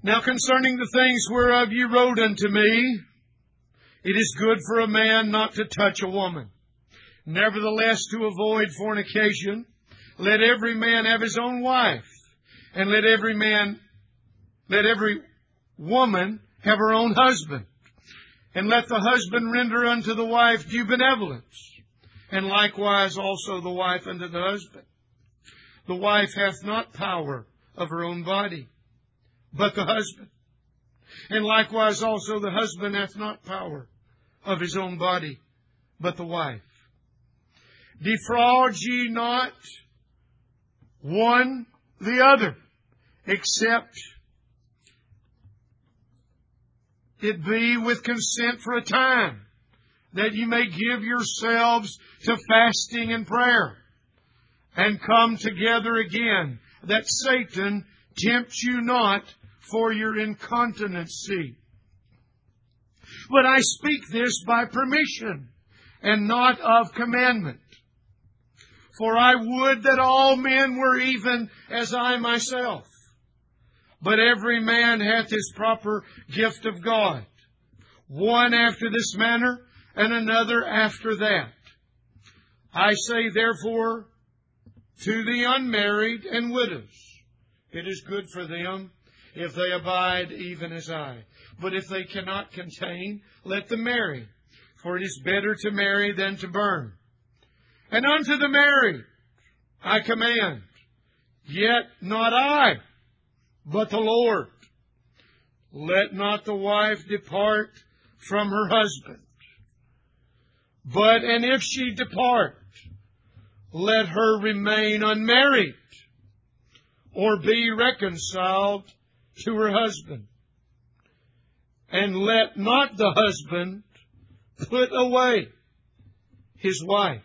Now concerning the things whereof ye wrote unto me, it is good for a man not to touch a woman. Nevertheless, to avoid fornication, let every man have his own wife, and let every woman have her own husband. And let the husband render unto the wife due benevolence, and likewise also the wife unto the husband. The wife hath not power of her own body, but the husband. And likewise also the husband hath not power of his own body, but the wife. Defraud ye not one the other, except it be with consent for a time, that ye may give yourselves to fasting and prayer, and come together again, that Satan tempt you not for your incontinency. But I speak this by permission, and not of commandment. For I would that all men were even as I myself. But every man hath his proper gift of God, one after this manner, and another after that. I say therefore to the unmarried and widows, it is good for them if they abide even as I. But if they cannot contain, let them marry, for it is better to marry than to burn. And unto the married I command, yet not I, but the Lord. Let not the wife depart from her husband. But, and if she depart, let her remain unmarried, or be reconciled to her husband. And let not the husband put away his wife.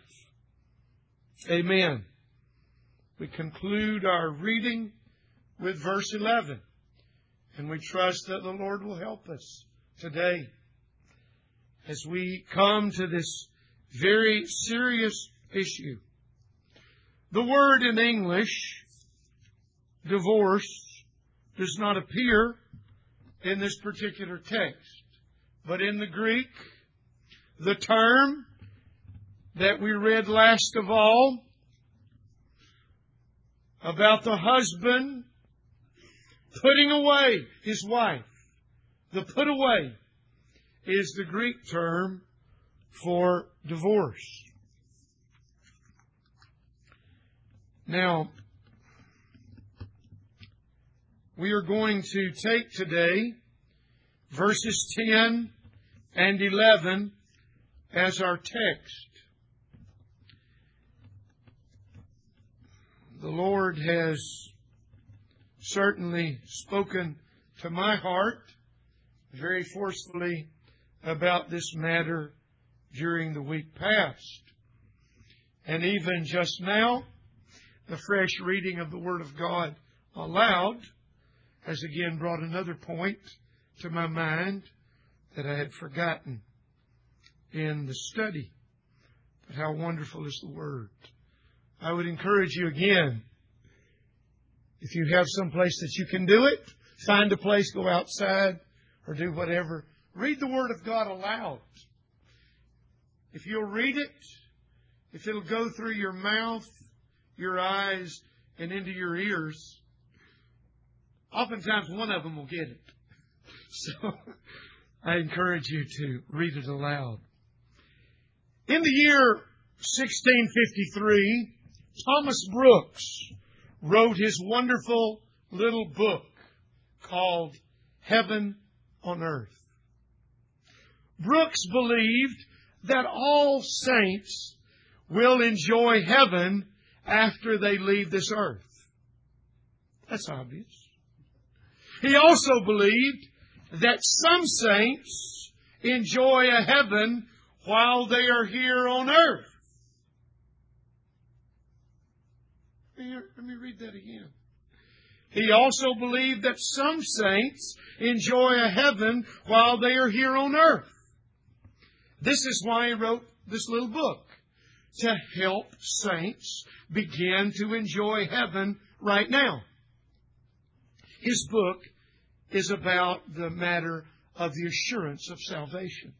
Amen. We conclude our reading with verse 11. And we trust that the Lord will help us today as we come to this very serious issue. The word in English, divorce, does not appear in this particular text. But in the Greek, the term that we read last of all about the husband putting away his wife, the put away is the Greek term for divorce. Now, we are going to take today verses 10 and 11 as our text. The Lord has certainly spoken to my heart very forcefully about this matter during the week past. And even just now, the fresh reading of the Word of God aloud has again brought another point to my mind that I had forgotten in the study. But how wonderful is the Word. I would encourage you again, if you have some place that you can do it, find a place, go outside, or do whatever. Read the Word of God aloud. If you'll read it, if it'll go through your mouth, your eyes, and into your ears, oftentimes one of them will get it. So I encourage you to read it aloud. In the year 1653, Thomas Brooks wrote his wonderful little book called Heaven on Earth. Brooks believed that all saints will enjoy heaven after they leave this earth. That's obvious. He also believed that some saints enjoy a heaven while they are here on earth. Let me read that again. He also believed that some saints enjoy a heaven while they are here on earth. This is why he wrote this little book, to help saints begin to enjoy heaven right now. His book is about the matter of the assurance of salvation.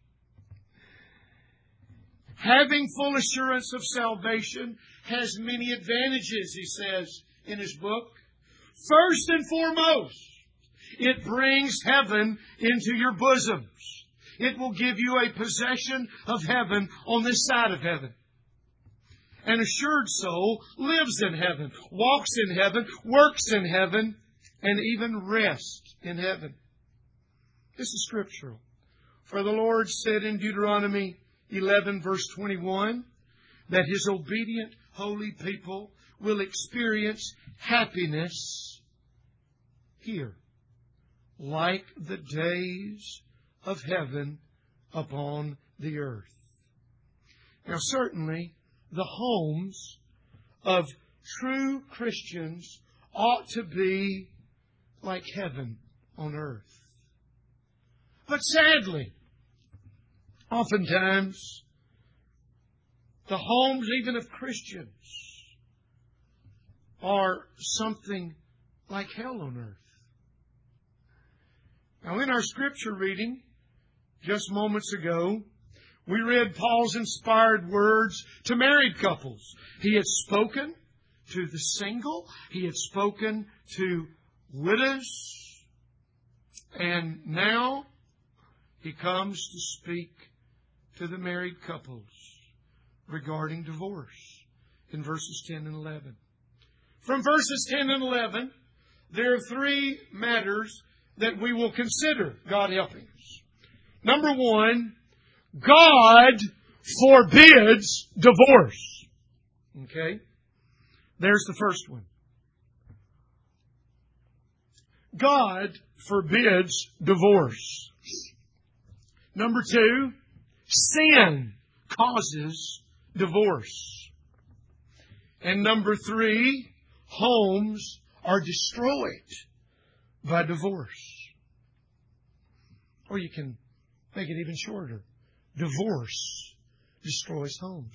Having full assurance of salvation has many advantages, he says in his book. First and foremost, it brings heaven into your bosoms. It will give you a possession of heaven on this side of heaven. An assured soul lives in heaven, walks in heaven, works in heaven, and even rests in heaven. This is scriptural. For the Lord said in Deuteronomy 11, verse 21, that His obedient, holy people will experience happiness here, like the days of heaven upon the earth. Now, certainly, the homes of true Christians ought to be like heaven on earth. But sadly, oftentimes, the homes even of Christians are something like hell on earth. Now, in our scripture reading just moments ago, we read Paul's inspired words to married couples. He had spoken to the single. He had spoken to widows. And now he comes to speak to the married couples regarding divorce in verses 10 and 11. From verses 10 and 11, there are three matters that we will consider, God helping us. Number one, God forbids divorce. Okay? There's the first one. God forbids divorce. Number two, sin causes divorce. And number three, homes are destroyed by divorce. Or you can make it even shorter. Divorce destroys homes.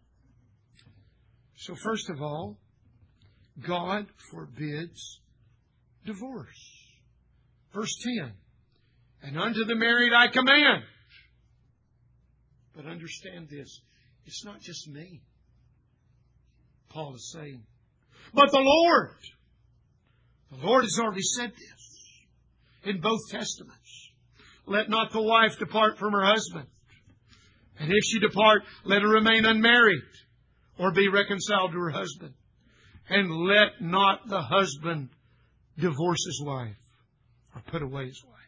So first of all, God forbids divorce. Verse 10, and unto the married I command. But understand this, it's not just me, Paul is saying, but the Lord. The Lord has already said this in both Testaments. Let not the wife depart from her husband. And if she depart, let her remain unmarried or be reconciled to her husband. And let not the husband divorce his wife or put away his wife.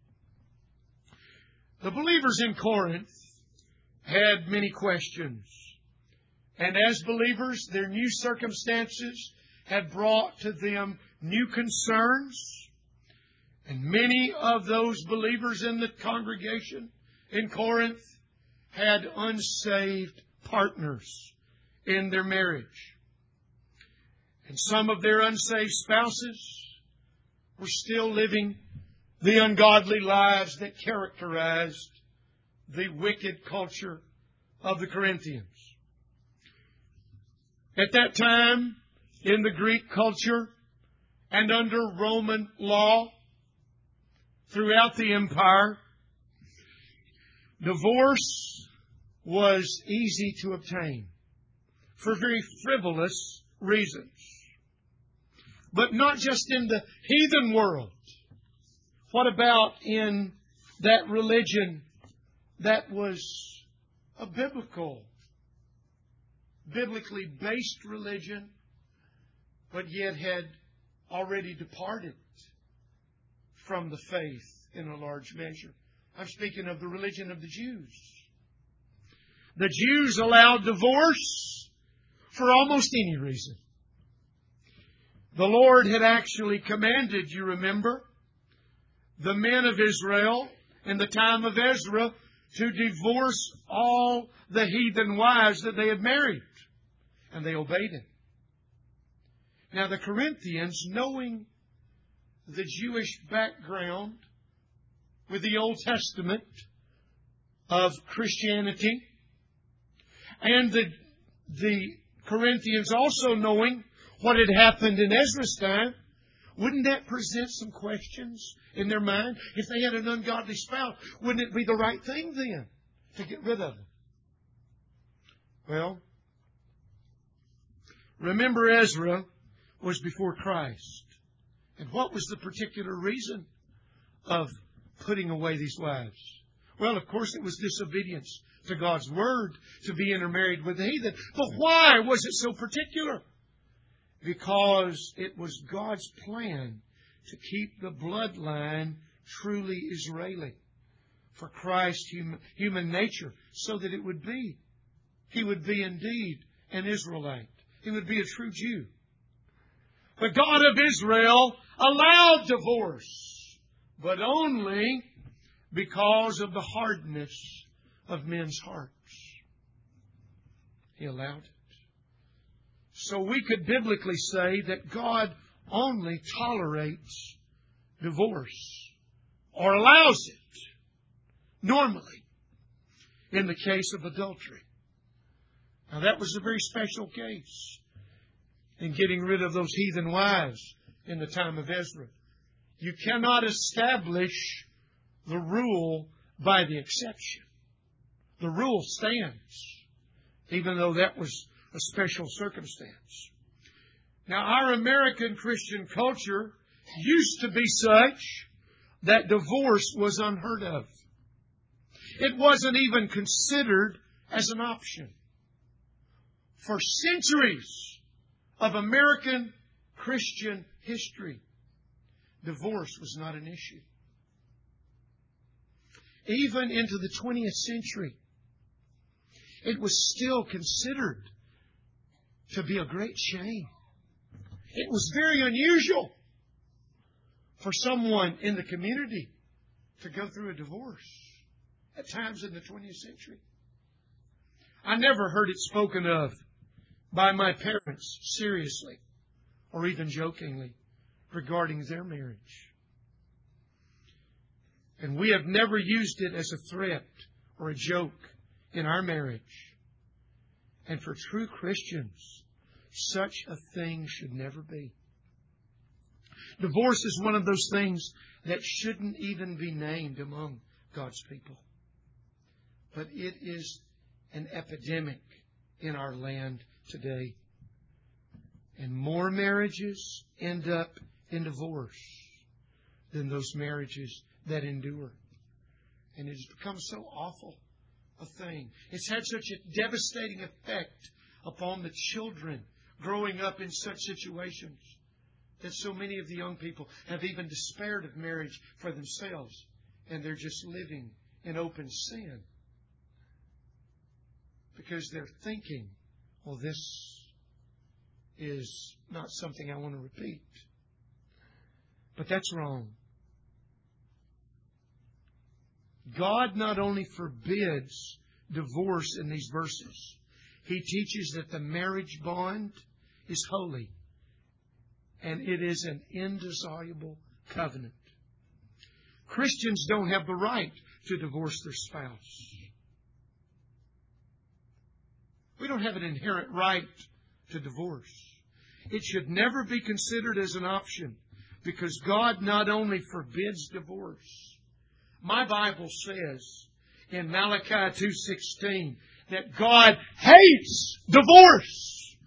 The believers in Corinth had many questions. And as believers, their new circumstances had brought to them new concerns. And many of those believers in the congregation in Corinth had unsaved partners in their marriage. And some of their unsaved spouses were still living the ungodly lives that characterized the wicked culture of the Corinthians. At that time, in the Greek culture and under Roman law, throughout the empire, divorce was easy to obtain for very frivolous reasons. But not just in the heathen world. What about in that religion that was a biblically based religion, but yet had already departed from the faith in a large measure? I'm speaking of the religion of the Jews. The Jews allowed divorce for almost any reason. The Lord had actually commanded, you remember, the men of Israel in the time of Ezra to divorce all the heathen wives that they had married. And they obeyed Him. Now the Corinthians, knowing the Jewish background with the Old Testament of Christianity, and the Corinthians also knowing what had happened in Ezra's time, Wouldn't that present some questions in their mind? If they had an ungodly spouse, wouldn't it be the right thing then to get rid of them? Well, remember Ezra was before Christ. And what was the particular reason of putting away these wives? Well, of course, it was disobedience to God's Word to be intermarried with the heathen. But why was it so particular? Because it was God's plan to keep the bloodline truly Israeli for Christ's human nature, so that it would be. He would be indeed an Israelite. He would be a true Jew. The God of Israel allowed divorce, but only because of the hardness of men's hearts. He allowed it. So we could biblically say that God only tolerates divorce, or allows it, normally, in the case of adultery. Now that was a very special case in getting rid of those heathen wives in the time of Ezra. You cannot establish the rule by the exception. The rule stands, even though that was a special circumstance. Now, our American Christian culture used to be such that divorce was unheard of. It wasn't even considered as an option. For centuries of American Christian history, divorce was not an issue. Even into the 20th century, it was still considered to be a great shame. It was very unusual for someone in the community to go through a divorce at times in the 20th century. I never heard it spoken of by my parents seriously or even jokingly regarding their marriage. And we have never used it as a threat or a joke in our marriage. And for true Christians, such a thing should never be. Divorce is one of those things that shouldn't even be named among God's people. But it is an epidemic in our land today. And more marriages end up in divorce than those marriages that endure. And it has become so awful a thing. It's had such a devastating effect upon the children growing up in such situations that so many of the young people have even despaired of marriage for themselves, and they're just living in open sin because they're thinking, well, this is not something I want to repeat. But that's wrong. God not only forbids divorce in these verses, He teaches that the marriage bond is holy and it is an indissoluble covenant. Christians don't have the right to divorce their spouse. We don't have an inherent right to divorce. It should never be considered as an option because God not only forbids divorce. My Bible says in Malachi 2:16 that God hates divorce.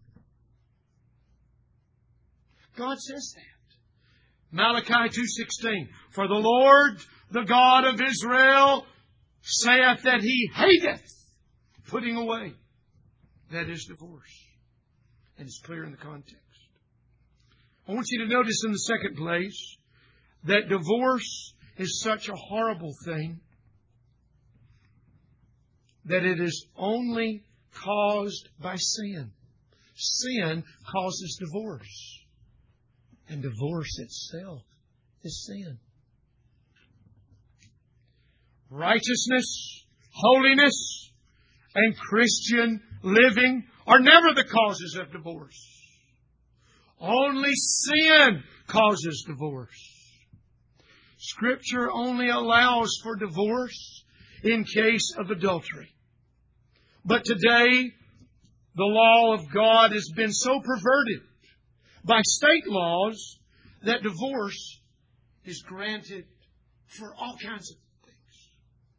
God says that. Malachi 2:16. For the Lord, the God of Israel, saith that He hateth putting away. That is divorce. And it's clear in the context. I want you to notice in the second place that divorce is such a horrible thing that it is only caused by sin. Sin causes divorce. And divorce itself is sin. Righteousness, holiness, and Christian living are never the causes of divorce. Only sin causes divorce. Scripture only allows for divorce in case of adultery. But today, the law of God has been so perverted by state laws that divorce is granted for all kinds of things.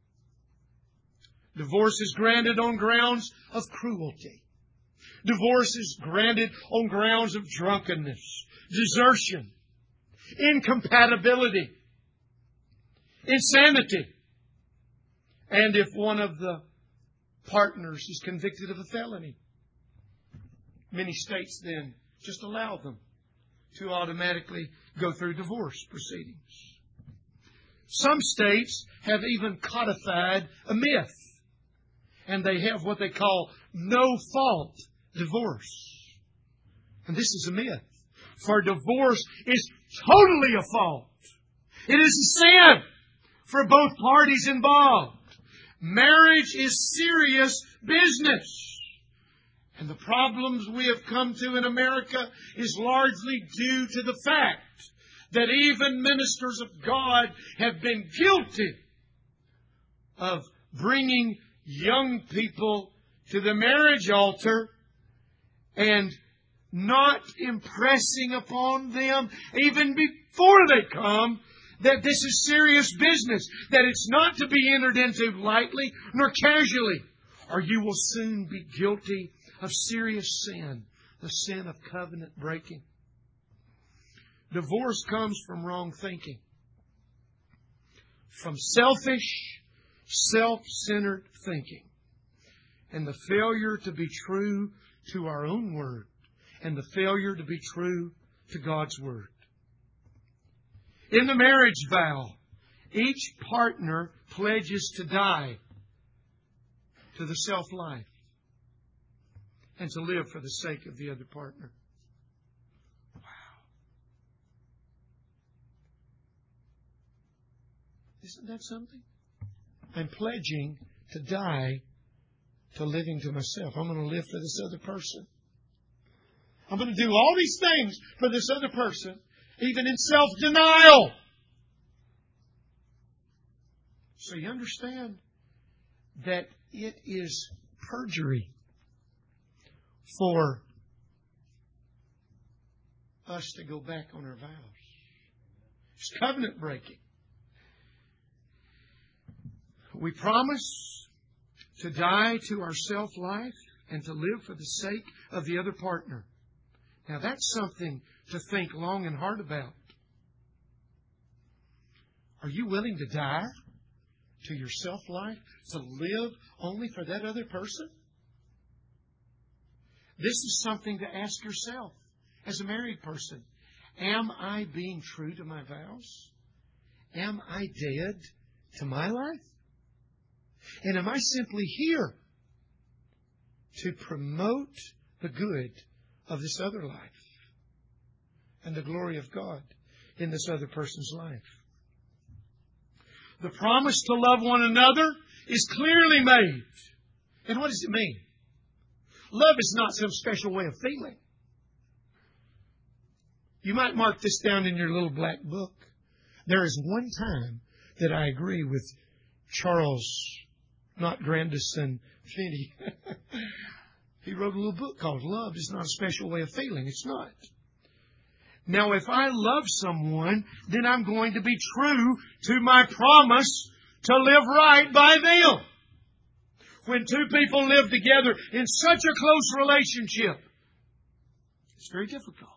Divorce is granted on grounds of cruelty. Divorce is granted on grounds of drunkenness, desertion, incompatibility, insanity. And if one of the partners is convicted of a felony, many states then just allow them to automatically go through divorce proceedings. Some states have even codified a myth, and they have what they call no-fault divorce. And this is a myth, for divorce is totally a fault. It is a sin for both parties involved. Marriage is serious business. And the problems we have come to in America is largely due to the fact that even ministers of God have been guilty of bringing young people to the marriage altar and not impressing upon them, even before they come, that this is serious business, that it's not to be entered into lightly nor casually, or you will soon be guilty of serious sin, the sin of covenant breaking. Divorce comes from wrong thinking, from selfish, self-centered thinking, and the failure to be true to our own word, and the failure to be true to God's word. In the marriage vow, each partner pledges to die to the self-life and to live for the sake of the other partner. Wow. Isn't that something? I'm pledging to die to living to myself. I'm going to live for this other person. I'm going to do all these things for this other person, even in self-denial. So you understand that it is perjury for us to go back on our vows. It's covenant breaking. We promise to die to our self-life and to live for the sake of the other partner. Now that's something to think long and hard about. Are you willing to die to your self-life, to live only for that other person? This is something to ask yourself as a married person. Am I being true to my vows? Am I dead to my life? And am I simply here to promote the good of this other life and the glory of God in this other person's life? The promise to love one another is clearly made. And what does it mean? Love is not some special way of feeling. You might mark this down in your little black book. There is one time that I agree with Charles, not Grandison, Finney. He wrote a little book called Love is Not a Special Way of Feeling. It's not. Now, if I love someone, then I'm going to be true to my promise to live right by them. When two people live together in such a close relationship, it's very difficult.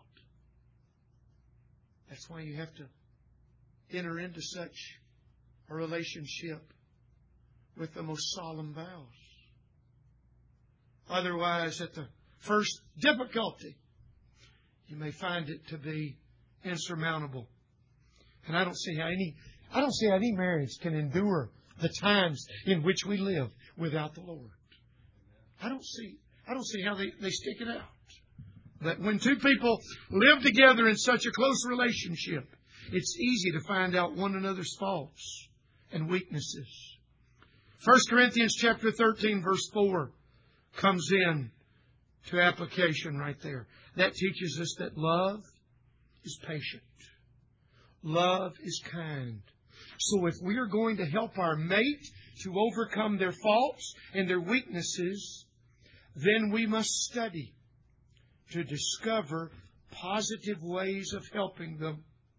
That's why you have to enter into such a relationship with the most solemn vows. Otherwise, at the first difficulty, you may find it to be insurmountable. And I don't see how any marriage can endure the times in which we live without the Lord. I don't see how they stick it out. But when two people live together in such a close relationship, it's easy to find out one another's faults and weaknesses. 1 Corinthians chapter 13, verse 4 comes in to application right there. That teaches us that love is patient. Love is kind. So if we are going to help our mate to overcome their faults and their weaknesses, then we must study to discover positive ways of helping them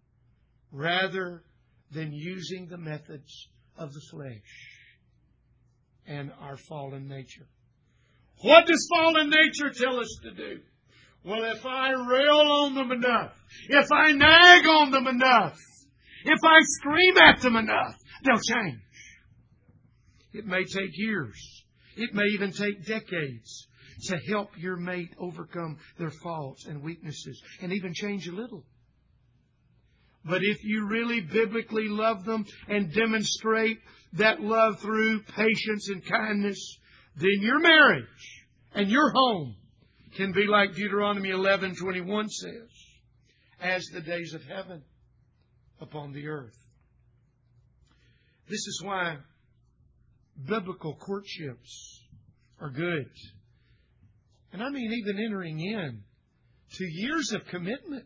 rather than using the methods of the flesh and our fallen nature. What does fallen nature tell us to do? Well, if I rail on them enough, if I nag on them enough, if I scream at them enough, they'll change. It may take years. It may even take decades to help your mate overcome their faults and weaknesses and even change a little. But if you really biblically love them and demonstrate that love through patience and kindness, then your marriage and your home can be like Deuteronomy 11:21 says, as the days of heaven upon the earth. This is why biblical courtships are good. And I mean even entering in to years of commitment,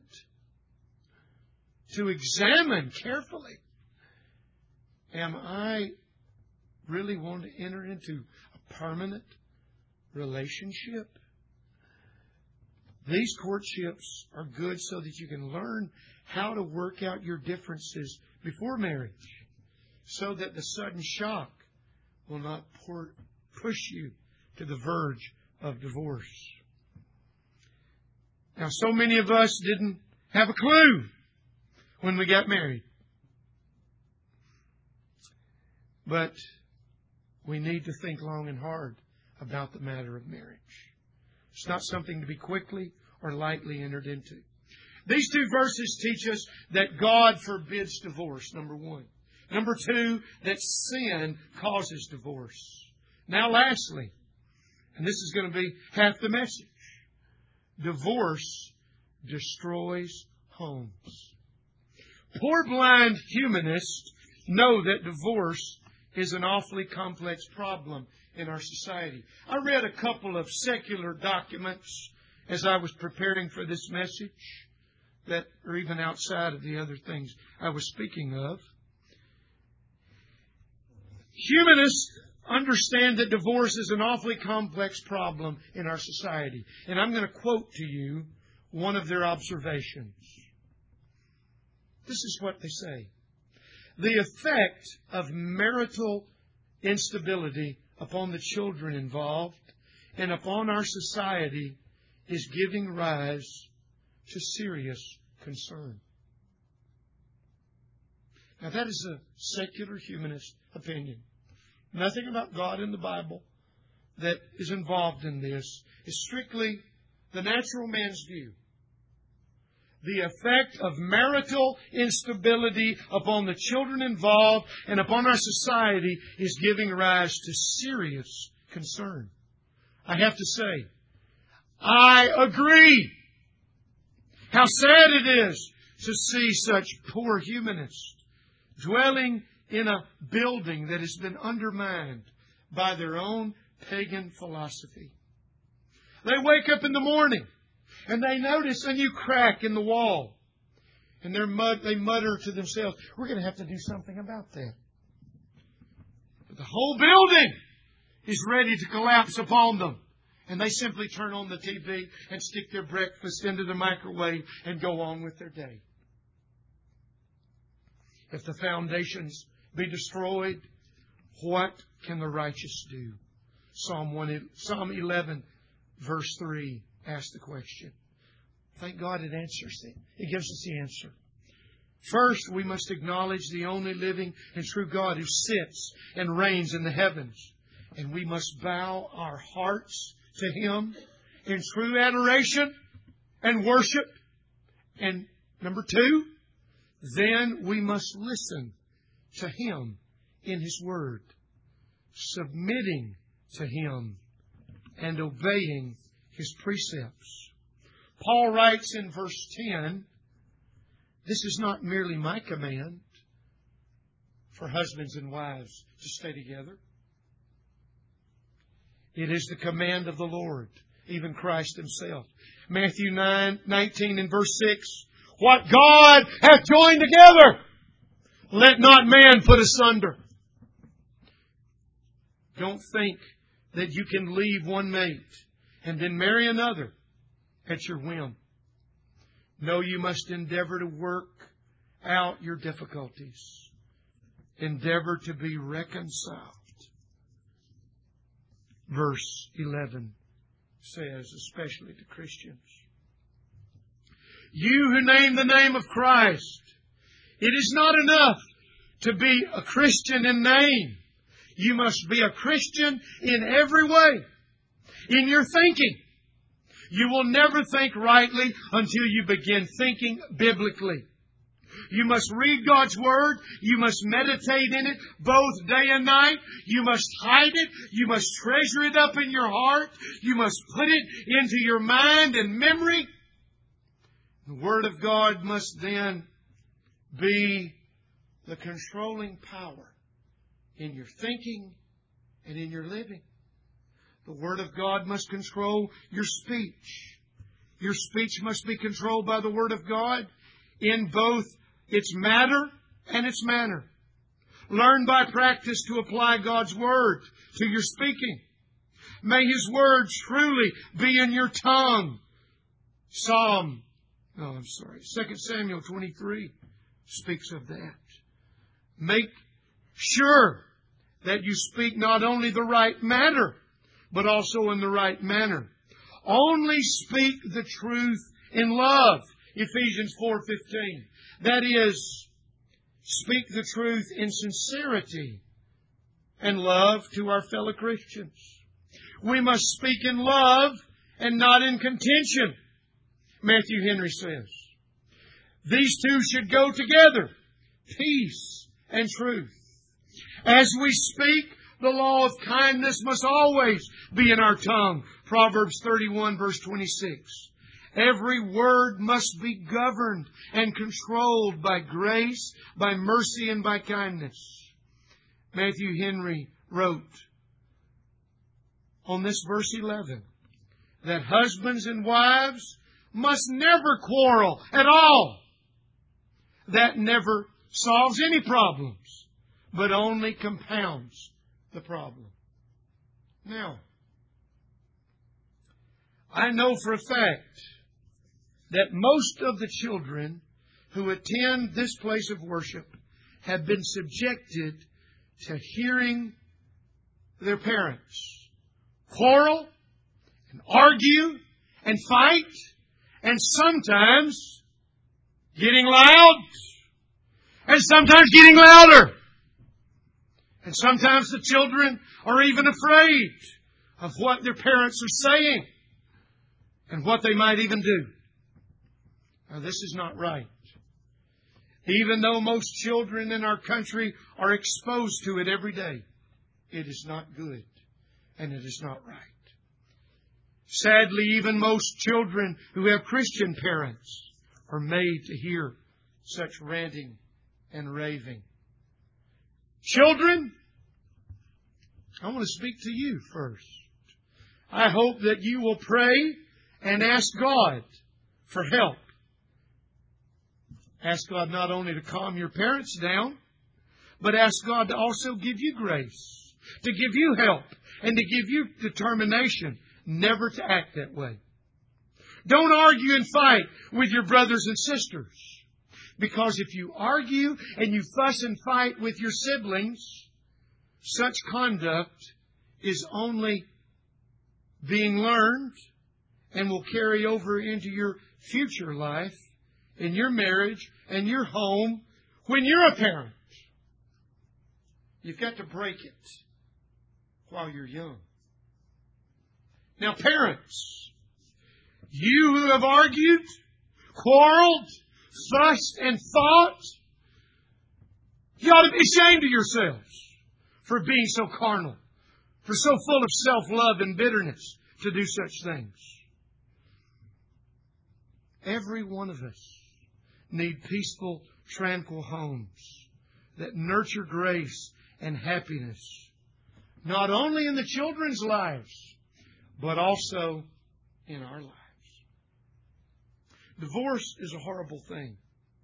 to examine carefully, am I really want to enter into a permanent relationship? These courtships are good so that you can learn how to work out your differences before marriage, so that the sudden shock will not push you to the verge of divorce. Now, so many of us didn't have a clue when we got married. But we need to think long and hard about the matter of marriage. It's not something to be quickly or lightly entered into. These two verses teach us that God forbids divorce, number one. Number two, that sin causes divorce. Now lastly, and this is going to be half the message, divorce destroys homes. Poor blind humanists know that divorce is an awfully complex problem in our society. I read a couple of secular documents as I was preparing for this message that are even outside of the other things I was speaking of. Humanists understand that divorce is an awfully complex problem in our society. And I'm going to quote to you one of their observations. This is what they say. The effect of marital instability upon the children involved and upon our society is giving rise to serious concern. Now that is a secular humanist opinion. Nothing about God in the Bible that is involved in this. It's strictly the natural man's view. The effect of marital instability upon the children involved and upon our society is giving rise to serious concern. I have to say, I agree. How sad it is to see such poor humanists dwelling in a building that has been undermined by their own pagan philosophy. They wake up in the morning and they notice a new crack in the wall. And they mutter to themselves, we're going to have to do something about that. But the whole building is ready to collapse upon them. And they simply turn on the TV and stick their breakfast into the microwave and go on with their day. If the foundations be destroyed, what can the righteous do? Psalm 11, verse 3, asks the question. Thank God it answers it. It gives us the answer. First, we must acknowledge the only living and true God who sits and reigns in the heavens. And we must bow our hearts to Him in true adoration and worship. And number two, then we must listen to Him in His Word, submitting to Him and obeying His precepts. Paul writes in verse 10, this is not merely my command for husbands and wives to stay together. It is the command of the Lord, even Christ Himself. Matthew 19 and verse 6, what God hath joined together, let not man put asunder. Don't think that you can leave one mate and then marry another at your whim. No, you must endeavor to work out your difficulties. Endeavor to be reconciled. Verse 11 says, especially to Christians, you who name the name of Christ, it is not enough to be a Christian in name. You must be a Christian in every way. In your thinking. You will never think rightly until you begin thinking biblically. You must read God's Word. You must meditate in it both day and night. You must hide it. You must treasure it up in your heart. You must put it into your mind and memory. The Word of God must then be the controlling power in your thinking and in your living. The Word of God must control your speech. Your speech must be controlled by the Word of God in both its matter and its manner. Learn by practice to apply God's Word to your speaking. May His Word truly be in your tongue. 2 Samuel 23 speaks of that. Make sure that you speak not only the right matter, but also in the right manner. Only speak the truth in love. Ephesians 4:15. That is, speak the truth in sincerity and love to our fellow Christians. We must speak in love and not in contention, Matthew Henry says. These two should go together, peace and truth. As we speak, the law of kindness must always be in our tongue. Proverbs 31 verse 26. Every word must be governed and controlled by grace, by mercy, and by kindness. Matthew Henry wrote on this verse 11 that husbands and wives must never quarrel at all. That never solves any problems, but only compounds the problem. Now, I know for a fact that most of the children who attend this place of worship have been subjected to hearing their parents quarrel and argue and fight and sometimes getting loud and sometimes getting louder. And sometimes the children are even afraid of what their parents are saying and what they might even do. Now, this is not right. Even though most children in our country are exposed to it every day, it is not good and it is not right. Sadly, even most children who have Christian parents are made to hear such ranting and raving. Children, I want to speak to you first. I hope that you will pray and ask God for help. Ask God not only to calm your parents down, but ask God to also give you grace, to give you help, and to give you determination never to act that way. Don't argue and fight with your brothers and sisters. Because if you argue and you fuss and fight with your siblings, such conduct is only being learned and will carry over into your future life, in your marriage and your home when you're a parent. You've got to break it while you're young. Now, parents, you who have argued, quarreled, fussed, and fought, you ought to be ashamed of yourselves for being so carnal, for so full of self-love and bitterness to do such things. Every one of us need peaceful, tranquil homes that nurture grace and happiness, not only in the children's lives, but also in our lives. Divorce is a horrible thing.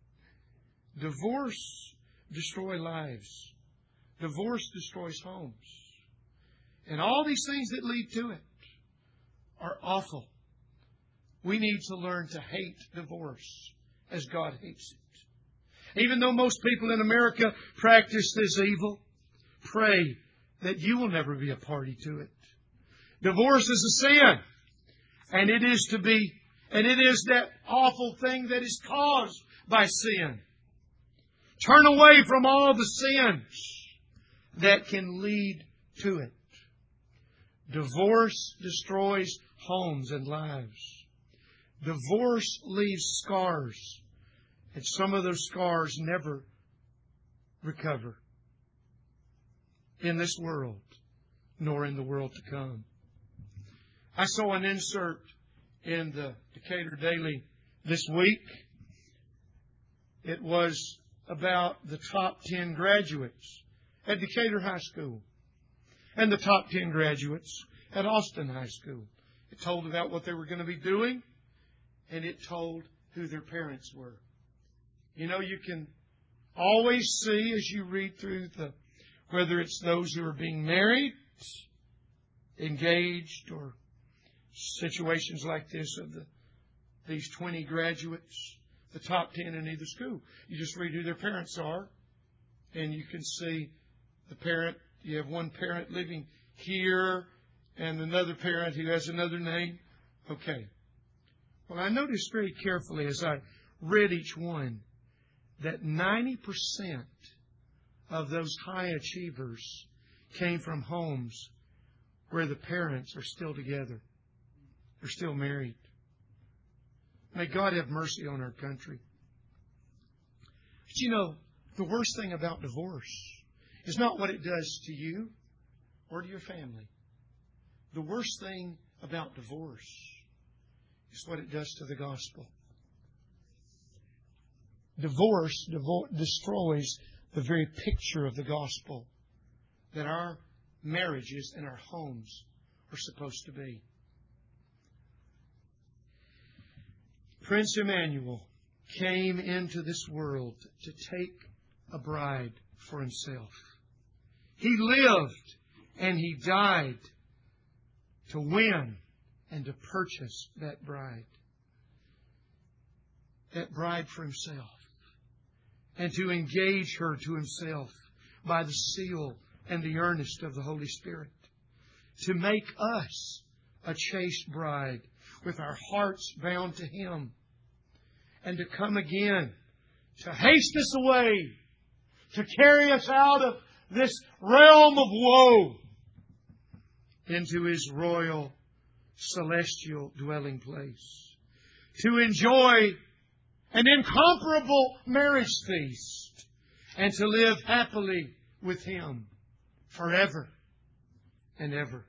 Divorce destroys lives. Divorce destroys homes. And all these things that lead to it are awful. We need to learn to hate divorce as God hates it. Even though most people in America practice this evil, pray that you will never be a party to it. Divorce is a sin. And it is that awful thing that is caused by sin. Turn away from all the sins that can lead to it. Divorce destroys homes and lives. Divorce leaves scars, and some of those scars never recover in this world, nor in the world to come. I saw an insert in the Decatur Daily this week. It was about the top 10 graduates at Decatur High School and the top 10 graduates at Austin High School. It told about what they were going to be doing, and it told who their parents were. You know, you can always see as you read through whether it's those who are being married, engaged, or situations like this of these 20 graduates, the top 10 in either school. You just read who their parents are, and you can see the parent. You have one parent living here and another parent who has another name. Okay. Well, I noticed very carefully as I read each one that 90% of those high achievers came from homes where the parents are still together. They're still married. May God have mercy on our country. But you know, the worst thing about divorce is not what it does to you or to your family. The worst thing about divorce is what it does to the gospel. Divorce destroys the very picture of the gospel that our marriages and our homes are supposed to be. Prince Emmanuel came into this world to take a bride for himself. He lived and he died to win and to purchase that bride. That bride for himself. And to engage her to himself by the seal and the earnest of the Holy Spirit. To make us a chaste bride with our hearts bound to Him. And to come again, to haste us away, to carry us out of this realm of woe into His royal, celestial dwelling place. To enjoy an incomparable marriage feast and to live happily with Him forever and ever.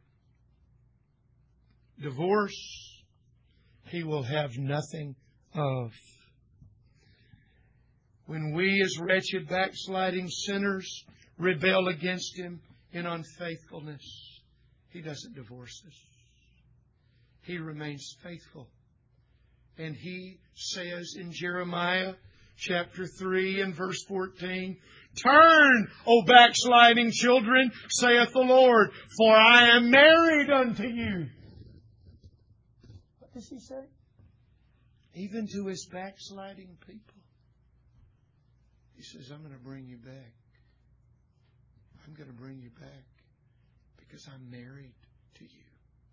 Divorce, He will have nothing of. When we as wretched, backsliding sinners rebel against Him in unfaithfulness, He doesn't divorce us. He remains faithful. And He says in Jeremiah chapter 3 and verse 14, "Turn, O backsliding children, saith the Lord, for I am married unto you." What does He say? Even to His backsliding people. He says, I'm going to bring you back. I'm going to bring you back because I'm married to you.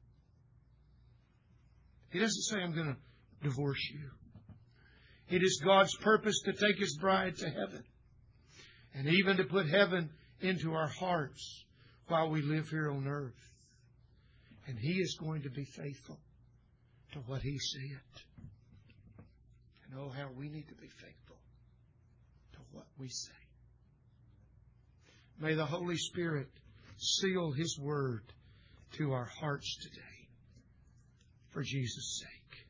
He doesn't say, I'm going to divorce you. It is God's purpose to take His bride to heaven and even to put heaven into our hearts while we live here on earth. And He is going to be faithful to what He said. And oh, how we need to be faithful to what we say. May the Holy Spirit seal His Word to our hearts today for Jesus' sake.